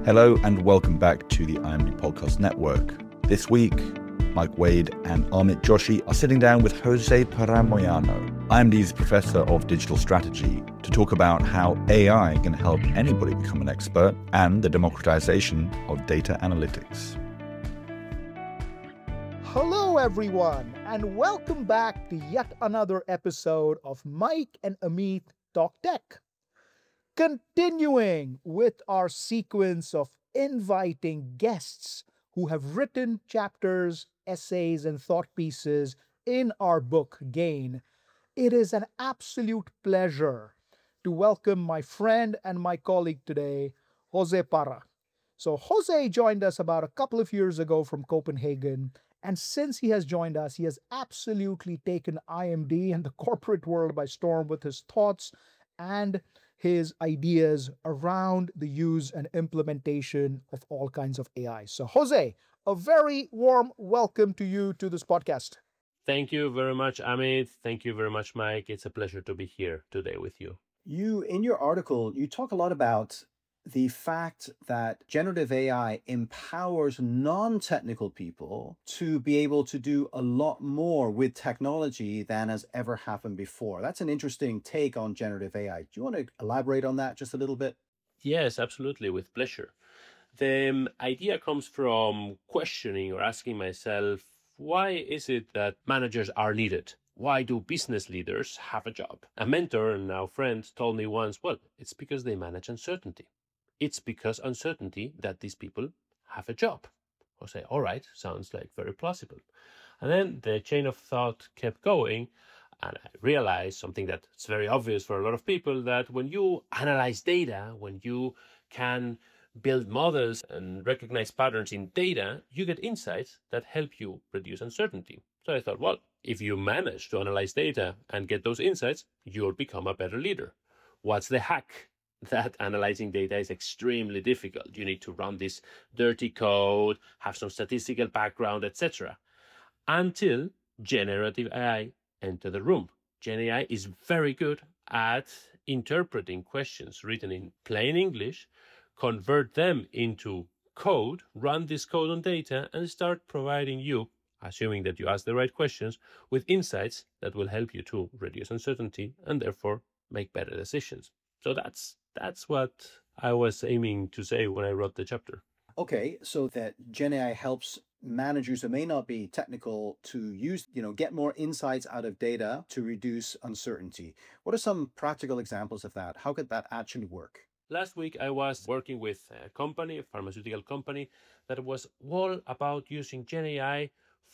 Hello and welcome back to the IMD Podcast Network. This week, Mike Wade and Amit Joshi are sitting down with Jose Paramoiano, IMD's Professor of Digital Strategy, to talk about how AI can help anybody become an expert and the democratization of data analytics. Hello, everyone, and welcome back to yet another episode of Mike and Amit Talk Tech. Continuing with our sequence of inviting guests who have written chapters, essays, and thought pieces in our book, Gain, it is an absolute pleasure to welcome my friend and my colleague today, Jose Para. So Jose joined us about a couple of years ago from Copenhagen, and since he has joined us, he has absolutely taken IMD and the corporate world by storm with his thoughts and his ideas around the use and implementation of all kinds of AI. So Jose, a very warm welcome to you to this podcast. Thank you very much, Amit. Thank you very much, Mike. It's a pleasure to be here today with you. In your article, you talk a lot about the fact that generative AI empowers non-technical people to be able to do a lot more with technology than has ever happened before. That's an interesting take on generative AI. Do you want to elaborate on that just a little bit? Yes, absolutely, with pleasure. The idea comes from questioning or asking myself, why is it that managers are needed? Why do business leaders have a job? A mentor and now friend told me once, well, it's because they manage uncertainty. It's because uncertainty that these people have a job. I'll say, all right, sounds like very plausible. And then the chain of thought kept going, and I realized something that's very obvious for a lot of people, that when you analyze data, when you can build models and recognize patterns in data, you get insights that help you reduce uncertainty. So I thought, well, if you manage to analyze data and get those insights, you'll become a better leader. What's the hack? That analyzing data is extremely difficult. You need to run this dirty code, have some statistical background, etc. Until generative AI entered the room. Gen AI is very good at interpreting questions written in plain English, convert them into code, run this code on data, and start providing you, assuming that you ask the right questions, with insights that will help you to reduce uncertainty and therefore make better decisions. So that's what I was aiming to say when I wrote the chapter. Okay, so that Gen AI helps managers who may not be technical to get more insights out of data to reduce uncertainty. What are some practical examples of that? How could that actually work? Last week, I was working with a company, a pharmaceutical company, that was all about using Gen AI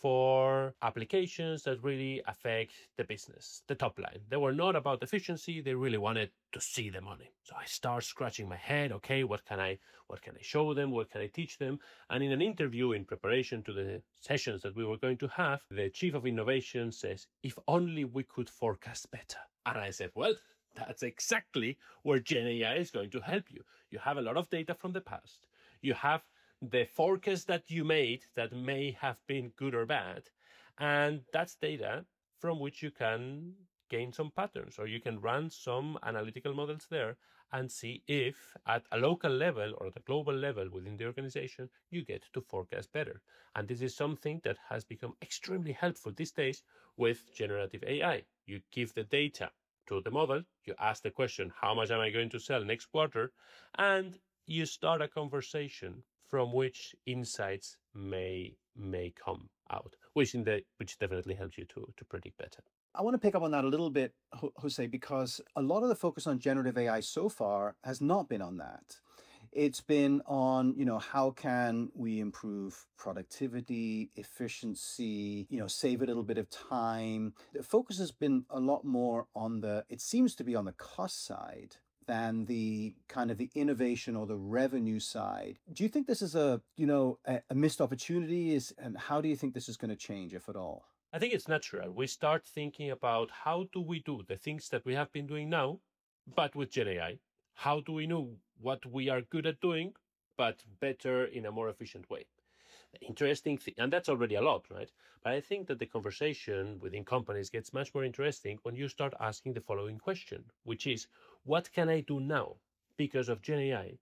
for applications that really affect the business, the top line. They were not about efficiency. They really wanted to see the money. So I start scratching my head. Okay, what can I show them? What can I teach them? And in an interview in preparation to the sessions that we were going to have, the chief of innovation says, if only we could forecast better. And I said, well, that's exactly where Gen AI is going to help you. You have a lot of data from the past. You have the forecast that you made that may have been good or bad. And that's data from which you can gain some patterns, or you can run some analytical models there and see if at a local level or at a global level within the organization, you get to forecast better. And this is something that has become extremely helpful these days with generative AI. You give the data to the model, you ask the question, how much am I going to sell next quarter? And you start a conversation from which insights may come out, which definitely helps you to predict better. I want to pick up on that a little bit, Jose, because a lot of the focus on generative AI so far has not been on that. It's been on, how can we improve productivity, efficiency, save a little bit of time. The focus has been a lot more on it seems to be on the cost side than the kind of the innovation or the revenue side. Do you think this is a missed opportunity? And how do you think this is going to change, if at all? I think it's natural. We start thinking about how do we do the things that we have been doing now, but with Gen AI. How do we know what we are good at doing, but better in a more efficient way? The interesting thing, and that's already a lot, right? But I think that the conversation within companies gets much more interesting when you start asking the following question, which is, what can I do now because of Gen AI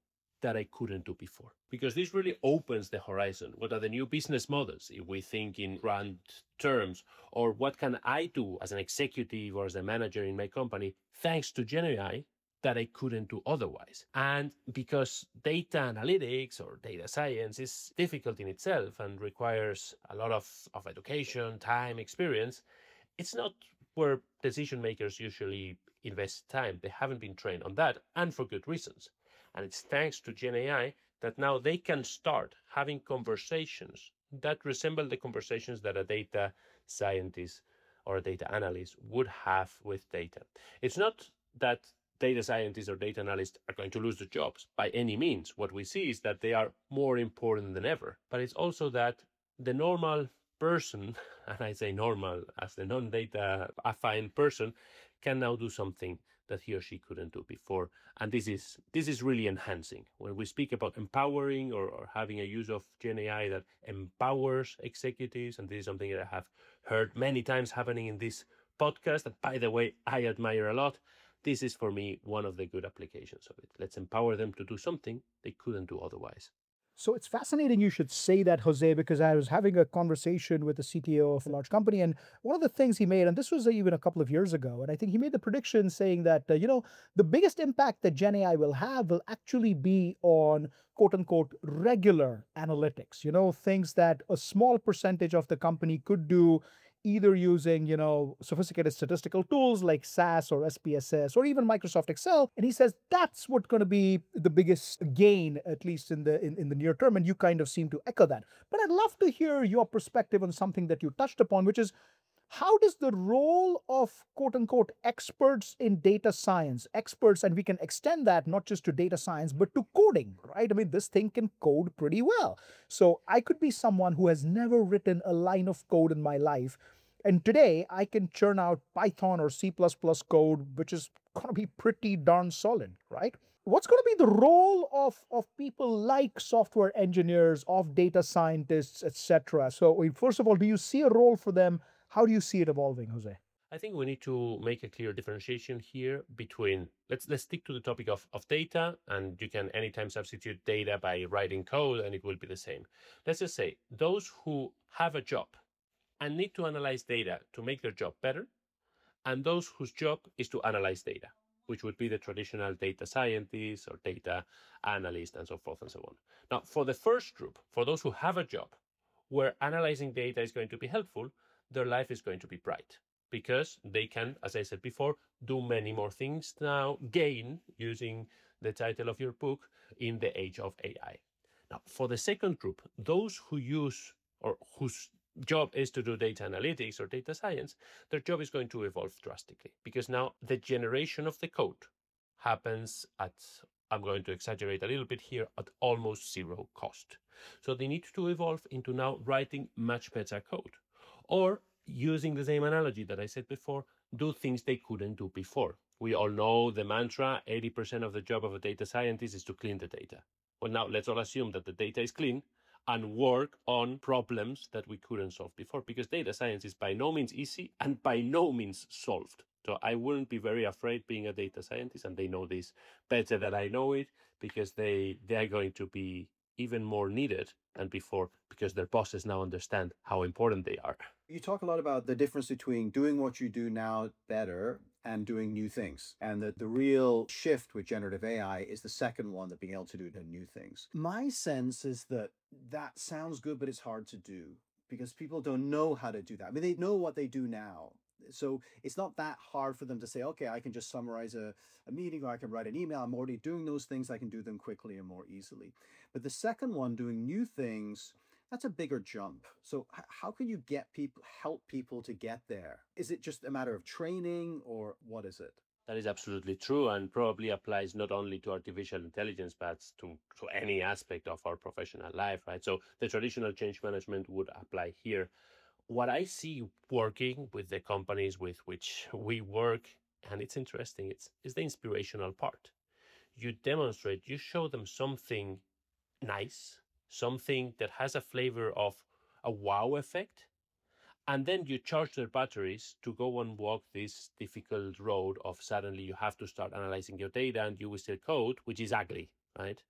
that I couldn't do before. Because this really opens the horizon. What are the new business models if we think in grand terms? Or what can I do as an executive or as a manager in my company thanks to GenAI that I couldn't do otherwise? And because data analytics or data science is difficult in itself and requires a lot of education, time, experience, it's not where decision makers usually invest time. They haven't been trained on that, and for good reasons. And it's thanks to GenAI that now they can start having conversations that resemble the conversations that a data scientist or a data analyst would have with data. It's not that data scientists or data analysts are going to lose their jobs by any means. What we see is that they are more important than ever. But it's also that the normal person, and I say normal as the non-data affine person, can now do something that he or she couldn't do before. And this is really enhancing. When we speak about empowering or having a use of GenAI that empowers executives, and this is something that I have heard many times happening in this podcast, that by the way, I admire a lot, this is for me one of the good applications of it. Let's empower them to do something they couldn't do otherwise. So it's fascinating you should say that, Jose, because I was having a conversation with the CTO of a large company, and one of the things he made, and this was even a couple of years ago, and I think he made the prediction saying that, the biggest impact that GenAI will have will actually be on quote unquote regular analytics, things that a small percentage of the company could do either using, sophisticated statistical tools like SAS or SPSS or even Microsoft Excel. And he says that's what's going to be the biggest gain, at least in the near term. And you kind of seem to echo that. But I'd love to hear your perspective on something that you touched upon, which is how does the role of quote unquote experts in data science, experts, and we can extend that not just to data science, but to coding, right? I mean, this thing can code pretty well. So I could be someone who has never written a line of code in my life. And today I can churn out Python or C++ code, which is going to be pretty darn solid, right? What's going to be the role of people like software engineers, of data scientists, etc.? So first of all, do you see a role for them? How do you see it evolving, Jose? I think we need to make a clear differentiation here between, let's stick to the topic of data, and you can anytime substitute data by writing code and it will be the same. Let's just say those who have a job and need to analyze data to make their job better, and those whose job is to analyze data, which would be the traditional data scientists or data analysts and so forth and so on. Now, for the first group, for those who have a job where analyzing data is going to be helpful, their life is going to be bright because they can, as I said before, do many more things now, gain, using the title of your book, in the age of AI. Now, for the second group, those who use or whose job is to do data analytics or data science, their job is going to evolve drastically because now the generation of the code happens at, I'm going to exaggerate a little bit here, at almost zero cost. So they need to evolve into now writing much better code, or using the same analogy that I said before, do things they couldn't do before. We all know the mantra, 80% of the job of a data scientist is to clean the data. Well, now let's all assume that the data is clean and work on problems that we couldn't solve before, because data science is by no means easy and by no means solved. So I wouldn't be very afraid being a data scientist, and they know this better than I know it, because they are going to be even more needed than before, because their bosses now understand how important they are. You talk a lot about the difference between doing what you do now better and doing new things. And that the real shift with generative AI is the second one, that being able to do the new things. My sense is that that sounds good, but it's hard to do because people don't know how to do that. I mean, they know what they do now. So it's not that hard for them to say, okay, I can just summarize a meeting, or I can write an email. I'm already doing those things. I can do them quickly and more easily. But the second one, doing new things, that's a bigger jump. So how can you help people to get there? Is it just a matter of training, or what is it? That is absolutely true, and probably applies not only to artificial intelligence, but to any aspect of our professional life, right? So the traditional change management would apply here. What I see working with the companies with which we work, and it's interesting, is the inspirational part. You demonstrate, you show them something nice, something that has a flavor of a wow effect, and then you charge their batteries to go and walk this difficult road of suddenly you have to start analyzing your data and you will still code, which is ugly, right?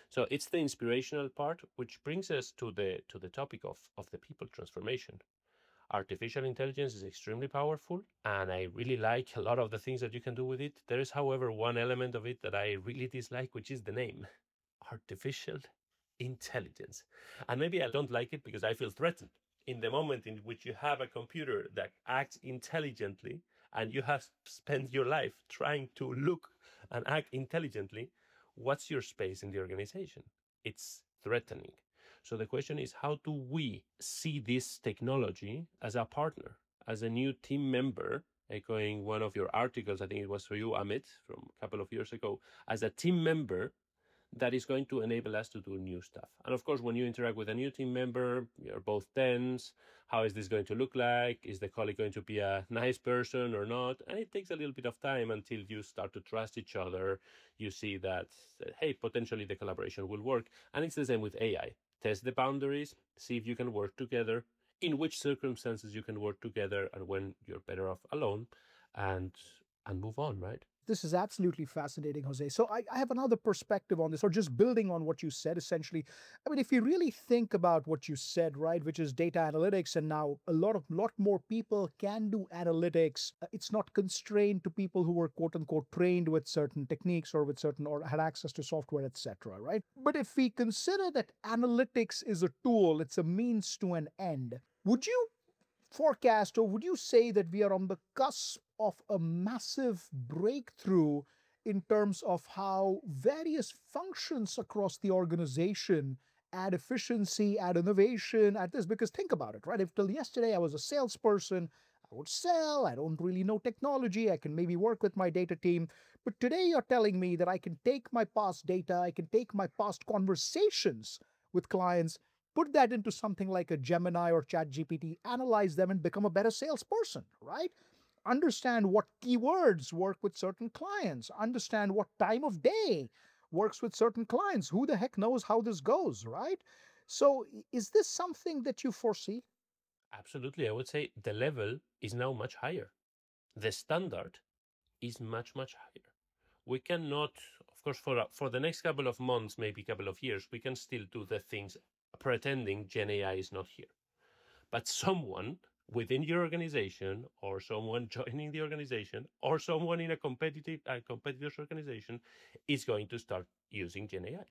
So it's the inspirational part, which brings us to the topic of the people transformation. Artificial intelligence is extremely powerful, and I really like a lot of the things that you can do with it. There is, however, one element of it that I really dislike, which is the name artificial intelligence. And maybe I don't like it because I feel threatened. In the moment in which you have a computer that acts intelligently and you have spent your life trying to look and act intelligently, what's your space in the organization? It's threatening. So the question is, how do we see this technology as a partner, as a new team member, echoing one of your articles, I think it was for you, Amit, from a couple of years ago, as a team member that is going to enable us to do new stuff. And of course, when you interact with a new team member, you're both tense. How is this going to look like? Is the colleague going to be a nice person or not? And it takes a little bit of time until you start to trust each other. You see that, hey, potentially the collaboration will work. And it's the same with AI. Test the boundaries, see if you can work together, in which circumstances you can work together, and when you're better off alone, and move on, right? This is absolutely fascinating, Jose. So I have another perspective on this, or just building on what you said, essentially. I mean, if you really think about what you said, right, which is data analytics, and now a lot more people can do analytics. It's not constrained to people who were quote unquote trained with certain techniques or or had access to software, etc. Right? But if we consider that analytics is a tool, it's a means to an end, would you forecast, or would you say that we are on the cusp of a massive breakthrough in terms of how various functions across the organization add efficiency, add innovation, add this? Because think about it, right? If till yesterday I was a salesperson, I would sell, I don't really know technology, I can maybe work with my data team. But today you're telling me that I can take my past data, I can take my past conversations with clients, put that into something like a Gemini or ChatGPT, analyze them, and become a better salesperson, right? Understand what keywords work with certain clients, understand what time of day works with certain clients. Who the heck knows how this goes, right? So, is this something that you foresee? Absolutely. I would say the level is now much higher. The standard is much, much higher. We cannot, of course, for the next couple of months, maybe couple of years, we can still do the things pretending Gen AI is not here. But someone within your organization, or someone joining the organization, or someone in a competitor's organization is going to start using Gen AI.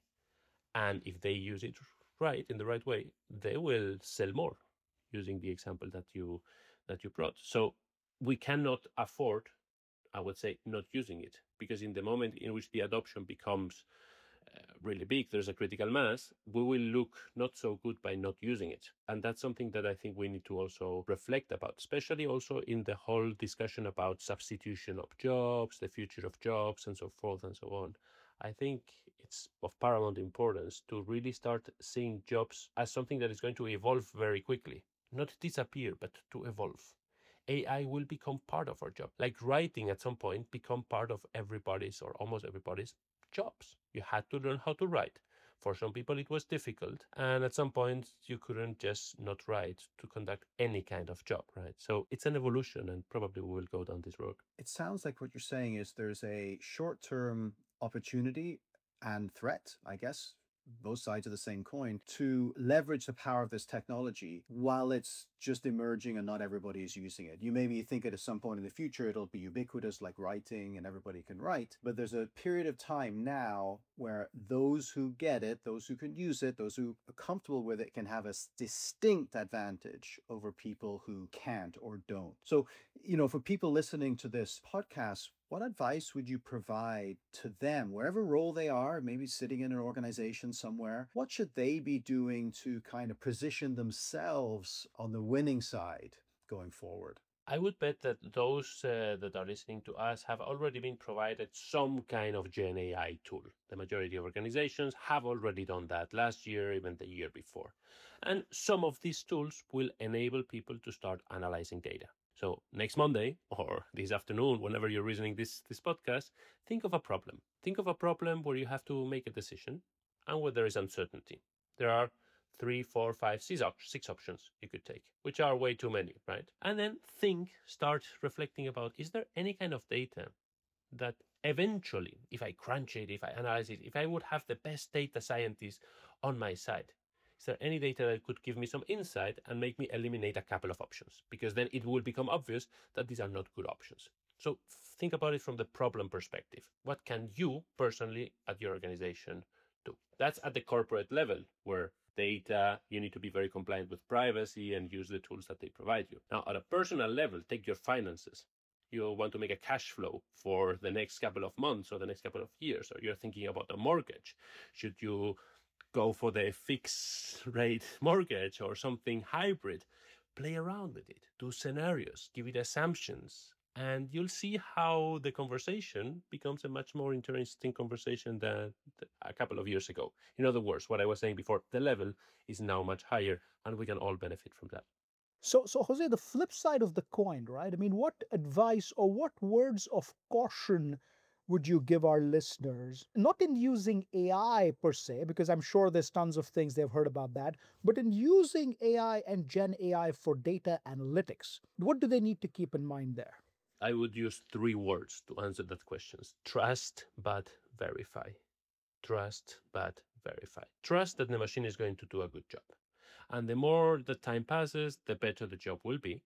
And if they use it right, in the right way, they will sell more, using the example that you brought. So we cannot afford, I would say, not using it, because in the moment in which the adoption becomes really big, there's a critical mass, we will look not so good by not using it. And that's something that I think we need to also reflect about, especially also in the whole discussion about substitution of jobs, the future of jobs, and so forth and so on. I think it's of paramount importance to really start seeing jobs as something that is going to evolve very quickly, not disappear, but to evolve. AI will become part of our job. Like writing at some point become part of everybody's, or almost everybody's, jobs. You had to learn how to write. For some people it was difficult, and at some point you couldn't just not write to conduct any kind of job, right? So it's an evolution, and probably we will go down this road. It sounds like what you're saying is there's a short-term opportunity and threat, I guess, both sides of the same coin, to leverage the power of this technology while it's just emerging and not everybody is using it. You maybe think at some point in the future it'll be ubiquitous, like writing, and everybody can write, but there's a period of time now where those who get it, those who can use it, those who are comfortable with it, can have a distinct advantage over people who can't or don't. So, for people listening to this podcast, what advice would you provide to them, wherever role they are, maybe sitting in an organization somewhere? What should they be doing to kind of position themselves on the winning side going forward? I would bet that those that are listening to us have already been provided some kind of Gen AI tool. The majority of organizations have already done that last year, even the year before. And some of these tools will enable people to start analyzing data. So next Monday, or this afternoon, whenever you're listening this podcast, think of a problem. Think of a problem where you have to make a decision and where there is uncertainty. There are 3, 4, 5, 6 options you could take, which are way too many, right? And then start reflecting about, is there any kind of data that Eventually, if I crunch it, if I analyze it, if I would have the best data scientists on my side, is there any data that could give me some insight and make me eliminate a couple of options? Because then it will become obvious that these are not good options. So think about it from the problem perspective. What can you personally at your organization do? That's at the corporate level where data, you need to be very compliant with privacy and use the tools that they provide you. Now, at a personal level, take your finances. You want to make a cash flow for the next couple of months or the next couple of years, or you're thinking about a mortgage. Should you go for the fixed rate mortgage or something hybrid? Play around with it, do scenarios, give it assumptions, and you'll see how the conversation becomes a much more interesting conversation than a couple of years ago. In other words, what I was saying before, the level is now much higher, and we can all benefit from that. So, Jose, the flip side of the coin, right? I mean, what advice or what words of caution would you give our listeners? Not in using AI per se, because I'm sure there's tons of things they've heard about that, but in using AI and Gen AI for data analytics. What do they need to keep in mind there? I would use 3 words to answer that question. Trust, but verify. Trust, but verify. Trust that the machine is going to do a good job. And the more the time passes, the better the job will be.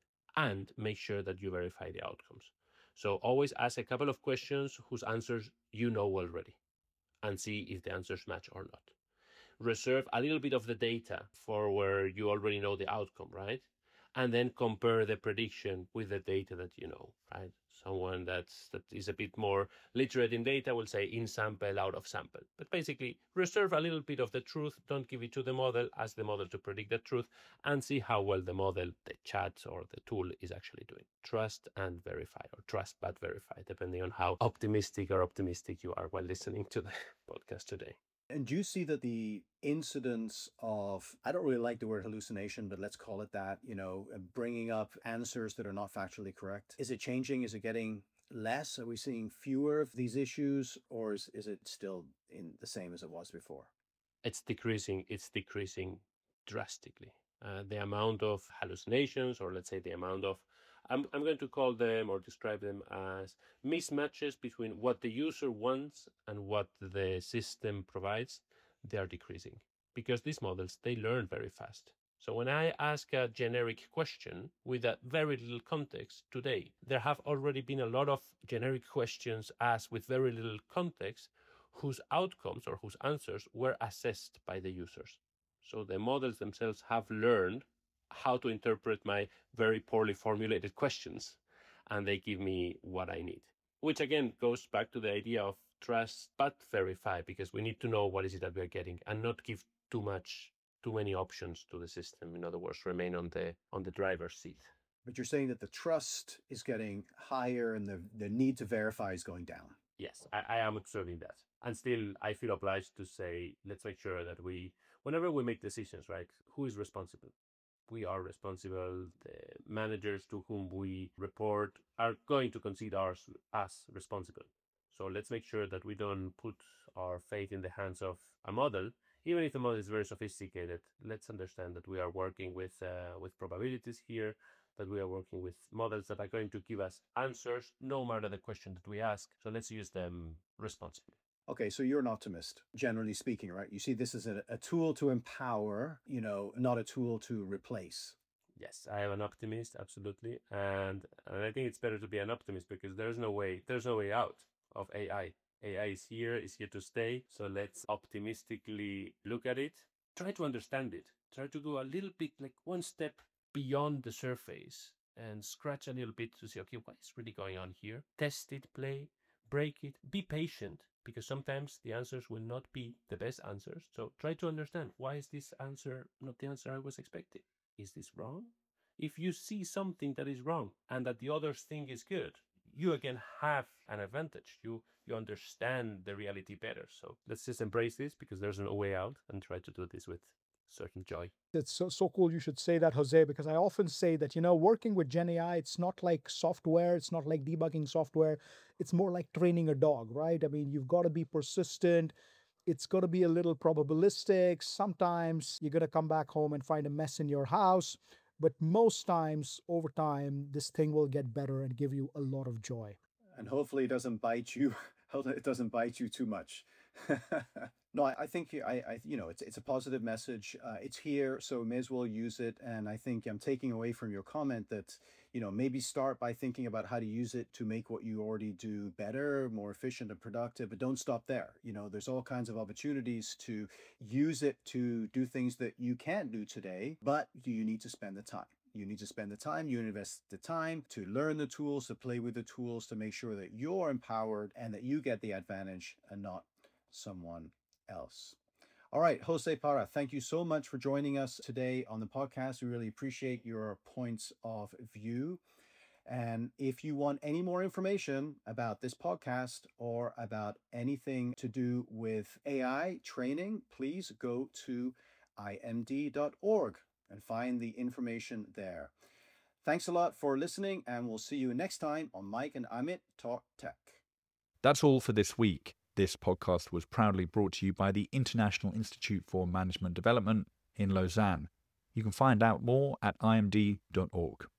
And make sure that you verify the outcomes. So always ask a couple of questions whose answers you know already and see if the answers match or not. Reserve a little bit of the data for where you already know the outcome, right? And then compare the prediction with the data that you know, right? Someone that is a bit more literate in data will say in sample, out of sample. But basically, reserve a little bit of the truth. Don't give it to the model. Ask the model to predict the truth and see how well the model, the chat, or the tool is actually doing. Trust and verify, or trust but verify, depending on how optimistic you are while listening to the podcast today. And do you see that the incidence of, I don't really like the word hallucination, but let's call it that, bringing up answers that are not factually correct, is it changing? Is it getting less? Are we seeing fewer of these issues, or is it still in the same as it was before? It's decreasing drastically. The amount of hallucinations, or let's say the amount of, I'm going to call them or describe them as mismatches between what the user wants and what the system provides, they are decreasing. Because these models, they learn very fast. So when I ask a generic question with a very little context today, there have already been a lot of generic questions asked with very little context whose outcomes or whose answers were assessed by the users. So the models themselves have learned how to interpret my very poorly formulated questions, and they give me what I need. Which again goes back to the idea of trust but verify, because we need to know what is it that we're getting and not give too many options to the system. In other words, remain on the driver's seat. But you're saying that the trust is getting higher and the need to verify is going down. Yes, I am observing that. And still, I feel obliged to say, let's make sure that whenever we make decisions, right, who is responsible? We are responsible. The managers to whom we report are going to consider us responsible. So let's make sure that we don't put our faith in the hands of a model. Even if the model is very sophisticated, let's understand that we are working with probabilities here, that we are working with models that are going to give us answers no matter the question that we ask. So let's use them responsibly. Okay, so you're an optimist, generally speaking, right? You see this as a tool to empower, not a tool to replace. Yes, I am an optimist, absolutely. And I think it's better to be an optimist because there's no way out of AI. AI is here to stay. So let's optimistically look at it, try to understand it, try to go a little bit like one step beyond the surface and scratch a little bit to see, okay, what is really going on here? Test it, play, break it, be patient, because sometimes the answers will not be the best answers. So try to understand, why is this answer not the answer I was expecting? Is this wrong? If you see something that is wrong and that the others think is good, you again have an advantage. You understand the reality better. So let's just embrace this because there's no way out, and try to do this with certain joy. It's so cool you should say that, Jose, because I often say that, working with Gen AI, it's not like software, it's not like debugging software, it's more like training a dog, right? I mean, you've got to be persistent. It's got to be a little probabilistic. Sometimes you're going to come back home and find a mess in your house, but most times, over time, this thing will get better and give you a lot of joy. and hopefully it doesn't bite you. It doesn't bite you too much. No, I think it's a positive message. It's here, so we may as well use it. And I think I'm taking away from your comment that maybe start by thinking about how to use it to make what you already do better, more efficient and productive. But don't stop there. There's all kinds of opportunities to use it to do things that you can't do today, but you need to spend the time. You need to spend the time, you invest the time to learn the tools, to play with the tools, to make sure that you're empowered and that you get the advantage and not someone else. All right, Jose Parra, thank you so much for joining us today on the podcast. We really appreciate your points of view. And if you want any more information about this podcast or about anything to do with AI training, please go to imd.org and find the information there. Thanks a lot for listening, and we'll see you next time on Mike and Amit Talk Tech. That's all for this week. This podcast was proudly brought to you by the International Institute for Management Development in Lausanne. You can find out more at imd.org.